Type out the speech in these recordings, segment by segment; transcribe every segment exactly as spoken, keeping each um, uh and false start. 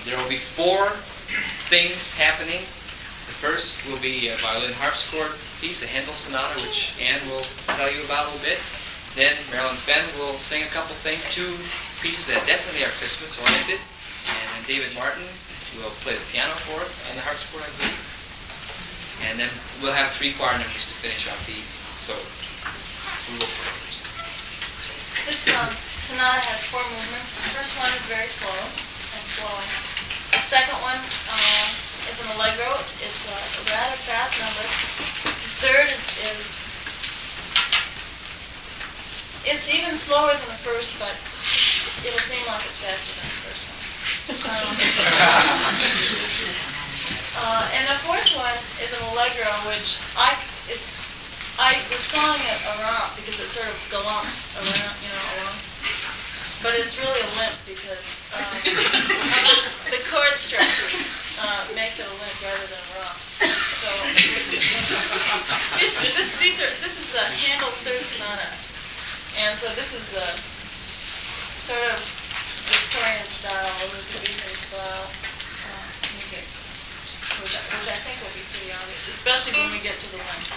there will be four things happening. The first will be a violin harpsichord piece, a Handel sonata, which Anne will tell you about a little bit. Then Marilyn Fenn will sing a couple things, two pieces that definitely are Christmas oriented. And then David Martins will play the piano for us and the harpsichord, I believe. And then we'll have three choir members to finish off the evening. So we'll go first. This um, sonata has four movements. The first one is very slow and flowing. The second one uh, is an allegro. It's, it's a rather fast number. The third is, is it's even slower than the first, but it'll seem like it's faster than the first one. Um, uh, and the fourth one is an allegro, which I it's I was calling it a romp because it sort of galumps around, you know, along. But it's really a limp because um, the chord structure uh, makes it a limp rather than a romp. So this, this, these are this is a Handel's third sonata, and so this is a sort of Victorian style, Elizabethan style uh, music, which I, which I think will be pretty obvious, especially when we get to the limp.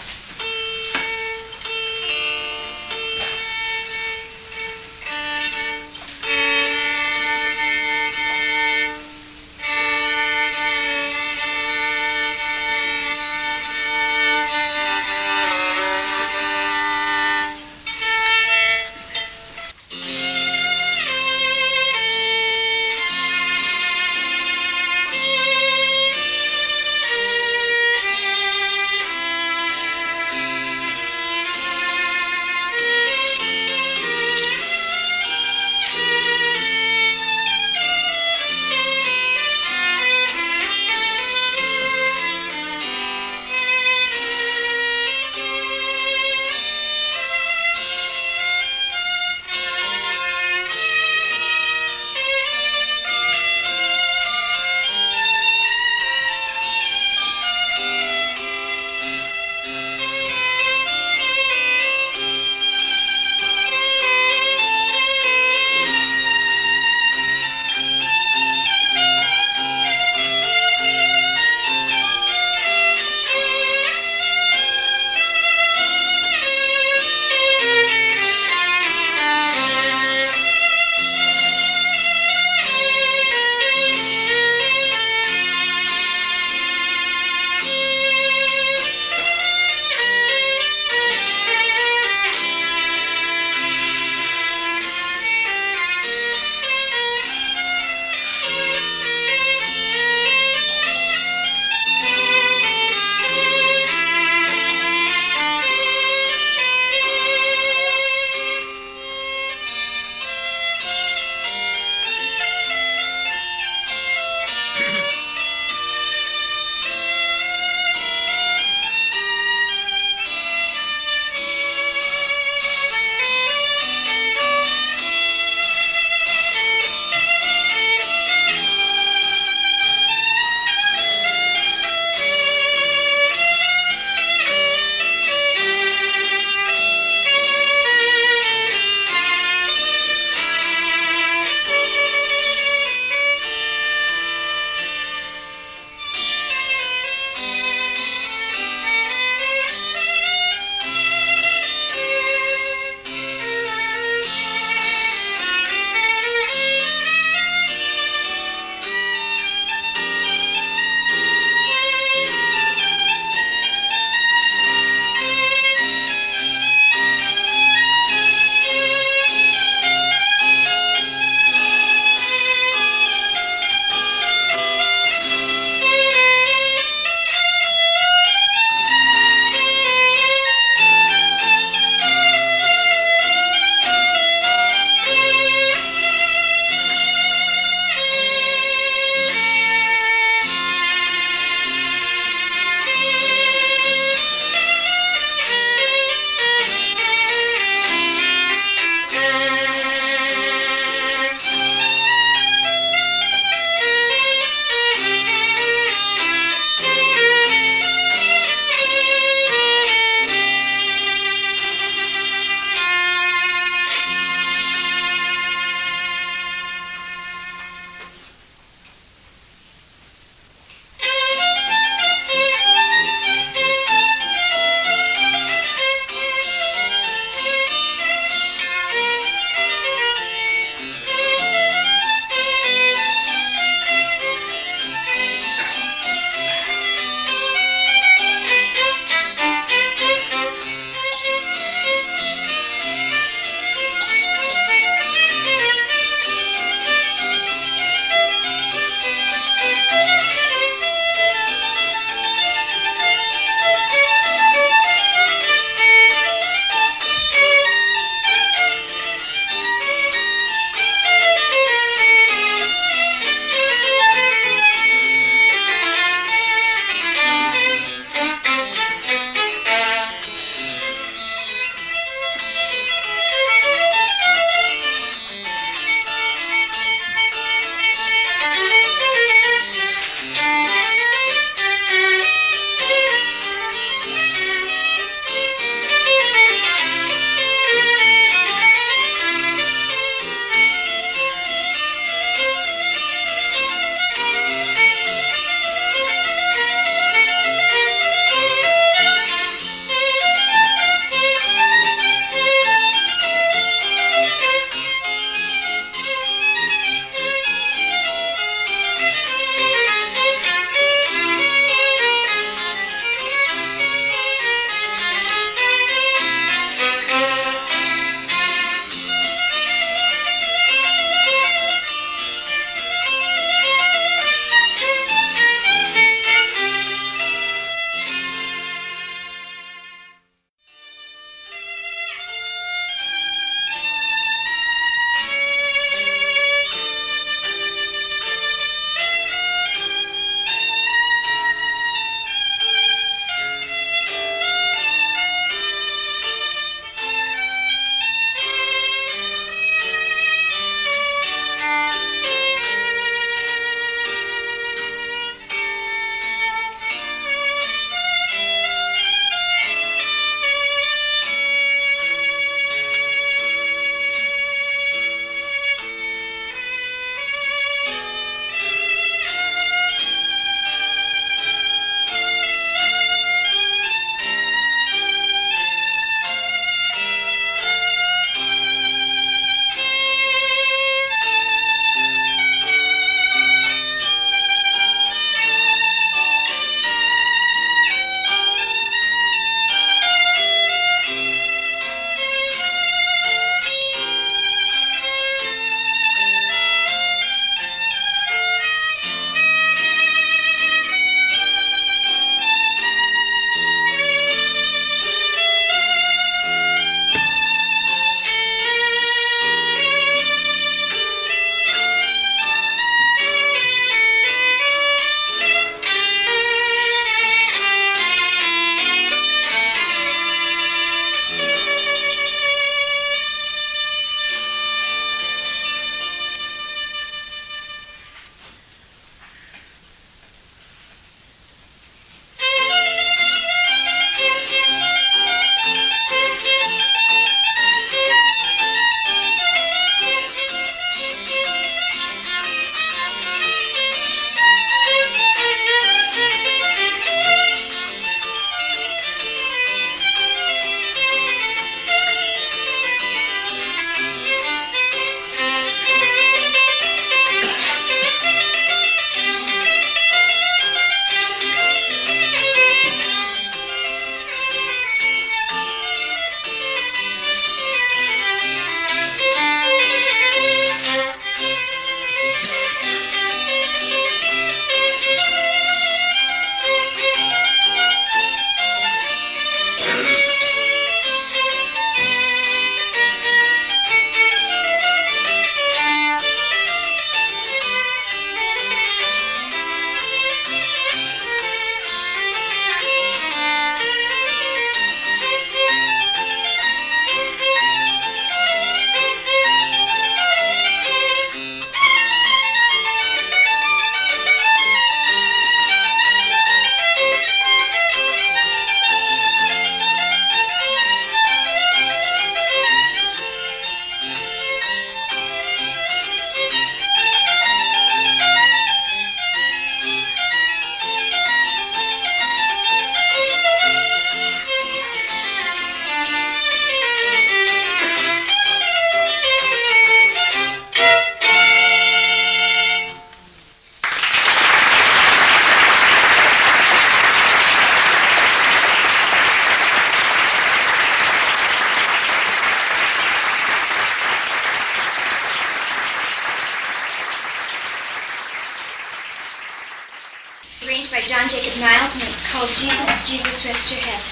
Arranged by John Jacob Niles, and it's called Jesus, Jesus, Rest Your Head.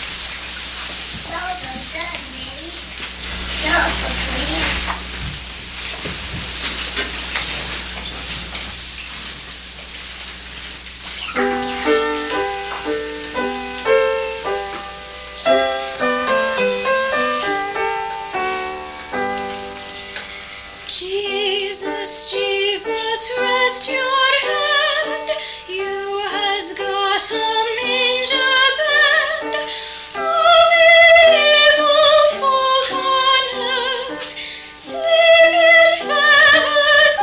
Jesus, Jesus, rest your head. You has got a manger bed. All the evil folk on earth sleep in feathers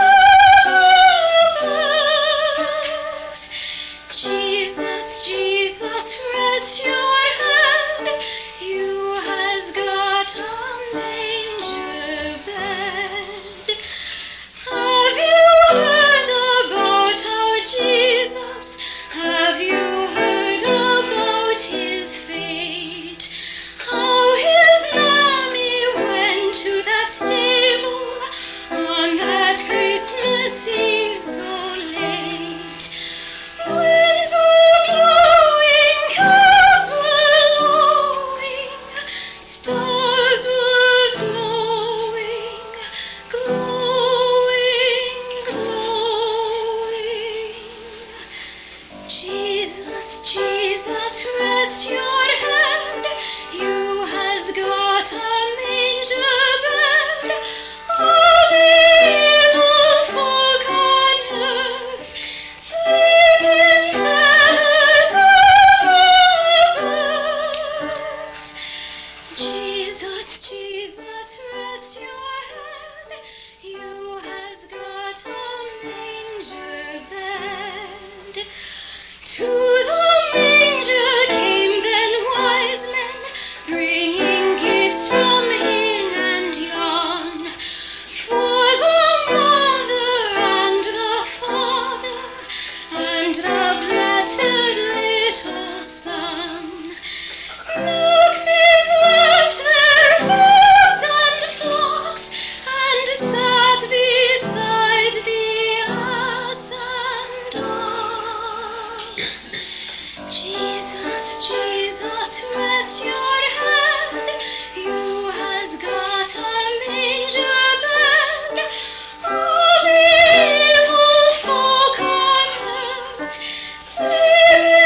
above. Jesus, Jesus, rest your head. You has got a manger bed. Have you heard about our Jesus? Have you heard about his fate? How his mammy went to that stable on that Christmas Eve so late. Winds were blowing, cows were lowing, stars were glowing, glowing, glowing. Jesus, Jesus, rest your head. You has got a manger bed. All the evil folk on earth sleep in feathers above. Jesus, Jesus, rest your head. You has got a manger bed. To the manger came then wise men, bringing gifts from hin and yon, for the mother and the father and the blessed little son. Milkmaids left their fields and flocks and sat beside the ass and ox. Jesus, Jesus, rest your head. You has got a manger bed. All the evil folk on earth sleep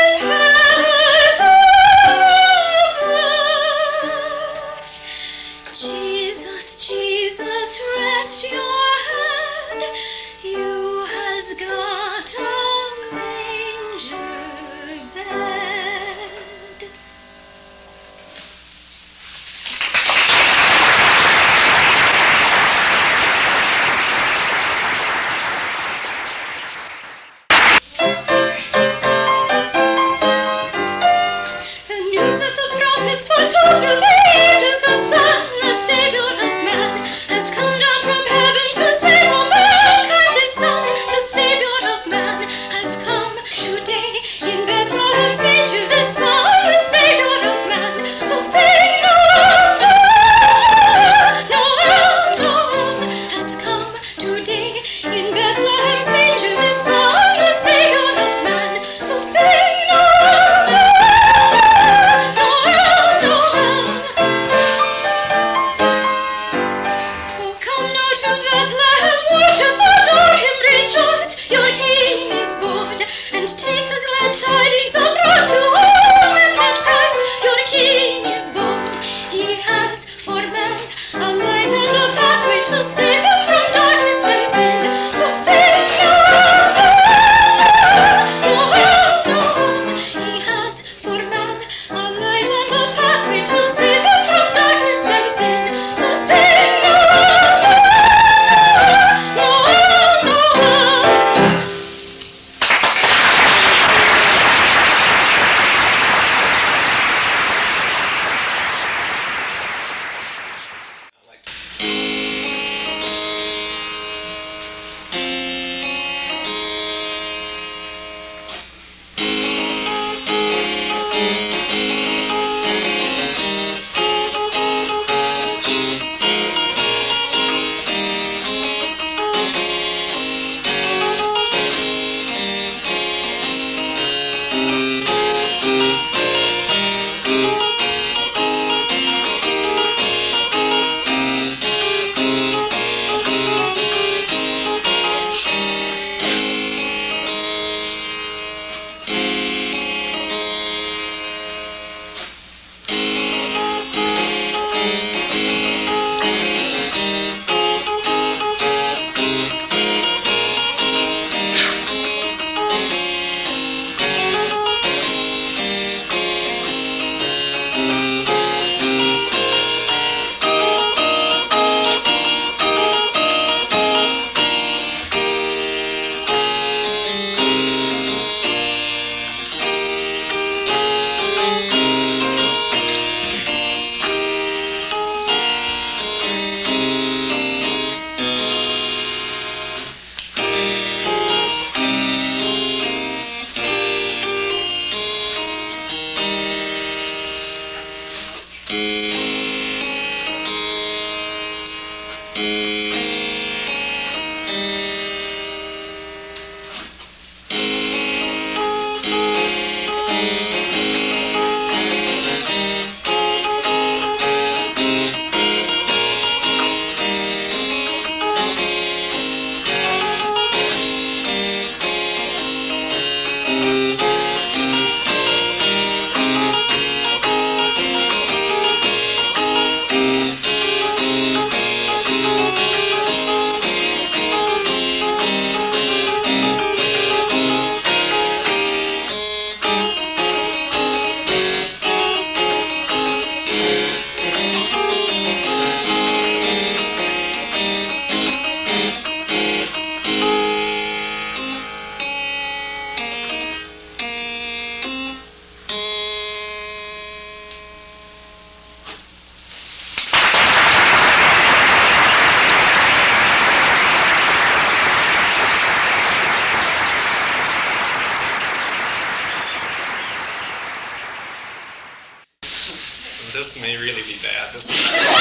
this may really be bad. This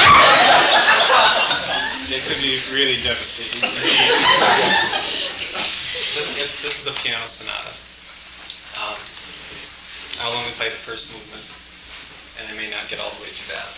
it could be really devastating. this, it's, this is a piano sonata. Um, I'll only play the first movement, and I may not get all the way to that.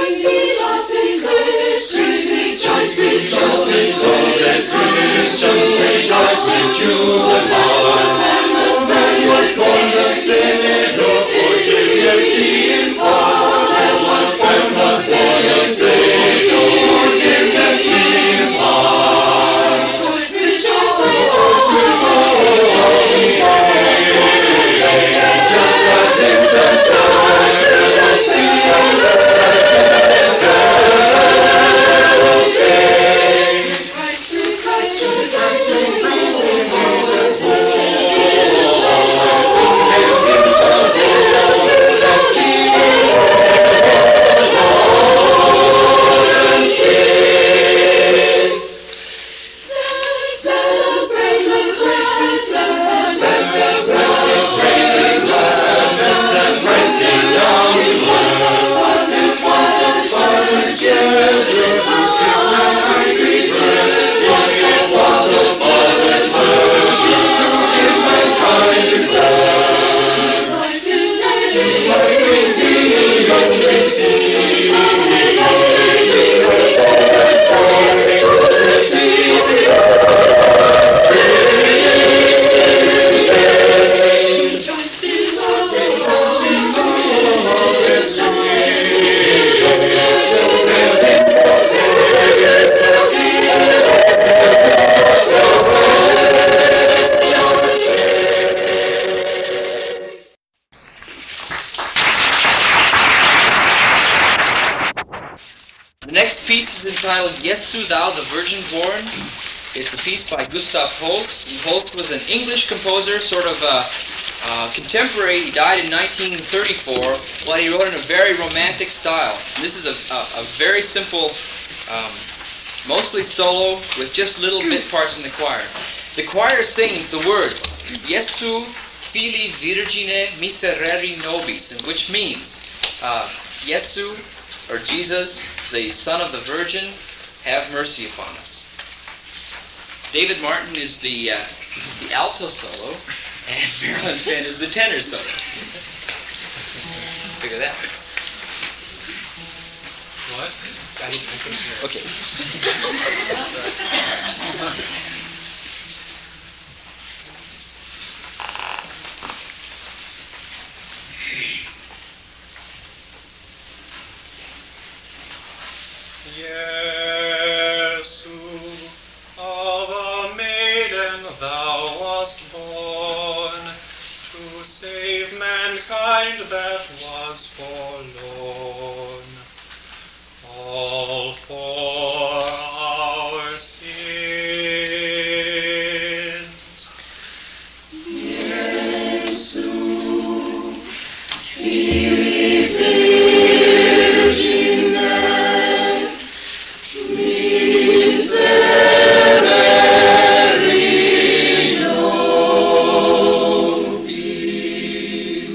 The next piece is entitled Jesu, Thou the Virgin Born. It's a piece by Gustav Holst. Holst was an English composer, sort of a uh, contemporary. He died in nineteen thirty-four, but he wrote in a very romantic style. And this is a, a, a very simple, um, mostly solo, with just little bit parts in the choir. The choir sings the words, Jesu Filii Virgine Miserere Nobis, which means, uh, Jesu, or Jesus, the Son of the Virgin, have mercy upon us. David Martin is the, uh, the alto solo, and Marilyn Fenn is the tenor solo. Figure that out. What? I, I couldn't hear it. Okay. Jesu, of a maiden thou wast born, to save mankind that was forlorn, all for our sins. Jesu, Filii Virgine, miserere nobis.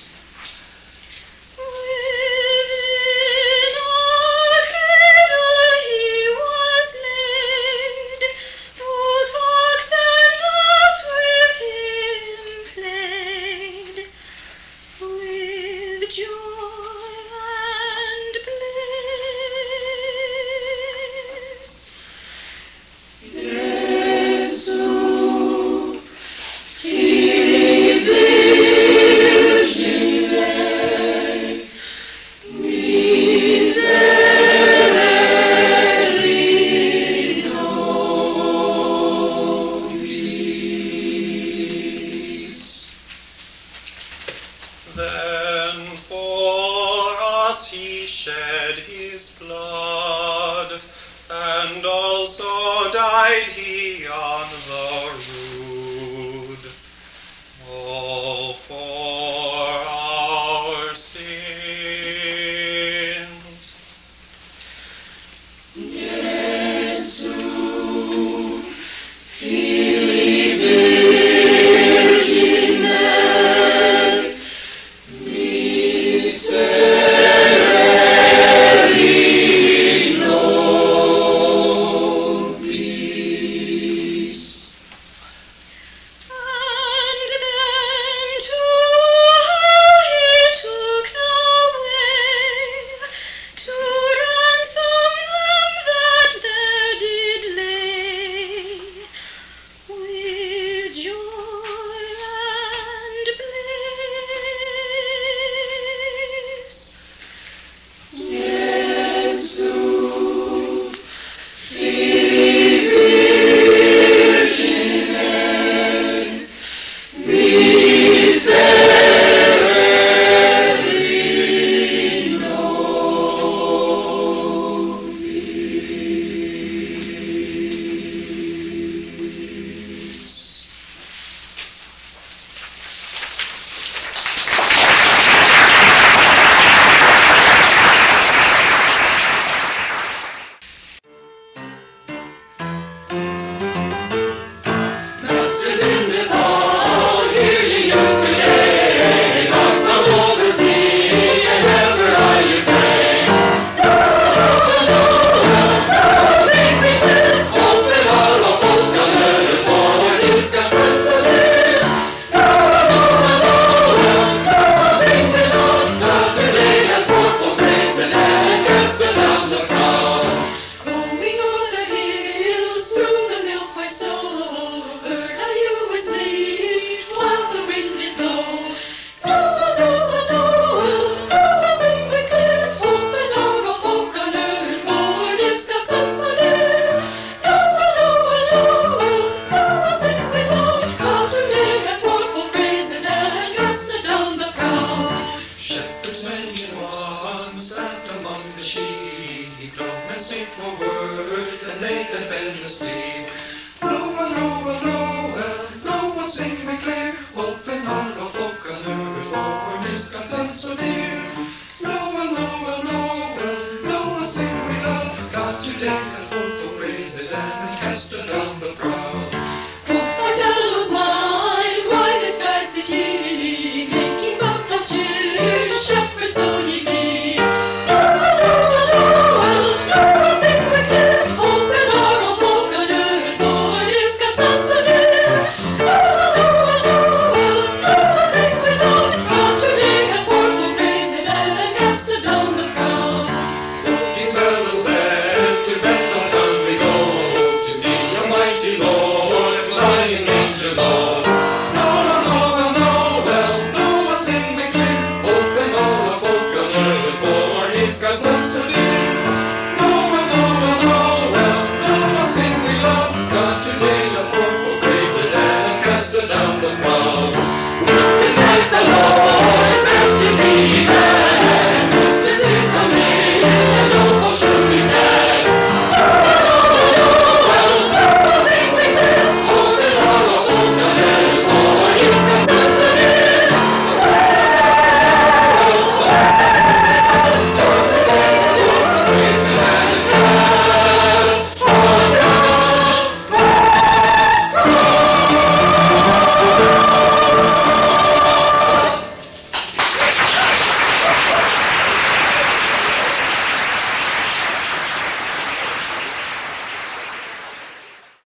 Within our cradle he was laid, both ox and ass with him played, with joy and bliss. Jesu, Filii Virgine, miserere nobis. Then for us he shed his blood, and also died he on the rood, all for our sins. Jesu, Filii Virgine, miserere nobis. the sea. Noel, Noel, Noel, Noel, sing me clear. Open all of folk on earth, for this God's son so dear. Noel, Noel, Noel, Noel, sing we love. God to take and folk will praise it and cast it down the proud. Hope thy bellows mine, why the skies did ye, making bout of cheer, shepherds so ye be. Noel, Noel, Noel, Noel, sing we clear. Open are all folk on earth, for this God's son so dear. Noel, Noel, Noel, Noel, sing we loud. God today and forth will praise it and cast it down the proud. These fellows there to bed on time we go, to see a mighty Lord flying angel low. Noel, Noel, Noel, Noel, sing me clear. Open all the folk on earth, for his God's son so dear.